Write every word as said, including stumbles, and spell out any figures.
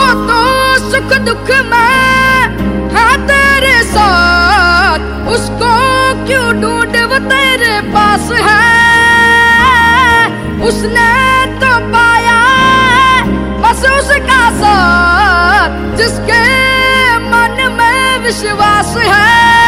तो सुख दुख में है तेरे साथ, उसको क्यों ढूंढ वो तेरे पास है। उसने तो पाया बस उसका साथ, जिसके मन में विश्वास है।